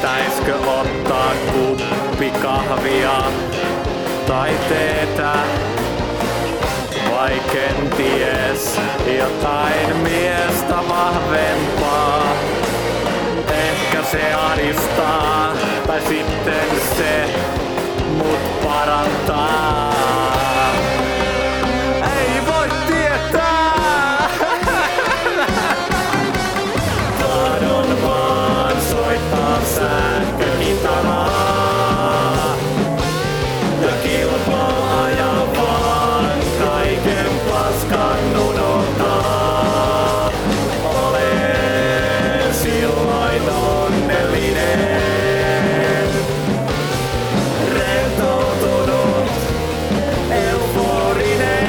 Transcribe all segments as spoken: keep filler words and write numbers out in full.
pitäiskö ottaa kuppi kahvia tai teetä? Vai kenties jotain miestä vahvempaa? Ehkä se ahdistaa, tai sitten se mut parantaa. Ei voi tietää! Tahdon vaan soittaa sähkökitaraa ja kilpaa ajaa vaan kaiken paskan unohtaa. Olen silloin onnellinen, rentoutunut, euforinen.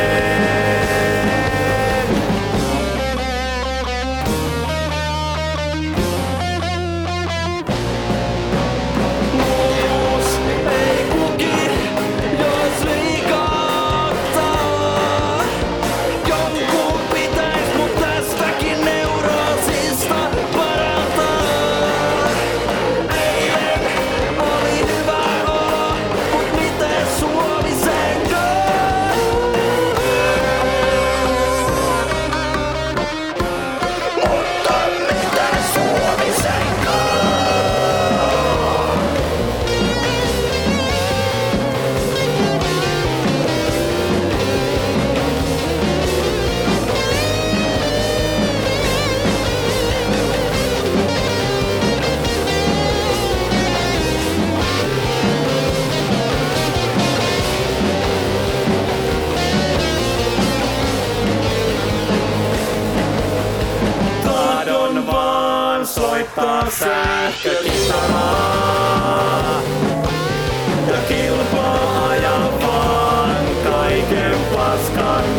Muus ei kuki, jos liikaa ottaa. Jonkun pitäis mut tästäkin neuroosista parantaa. Eilen oli hyvä olo, mut miten Suomisenkö? Mutta miten Suomisenkö? Tahdon vaan soittaa sähkökitaraa ja kilpaa ajaa vaan kaiken paskan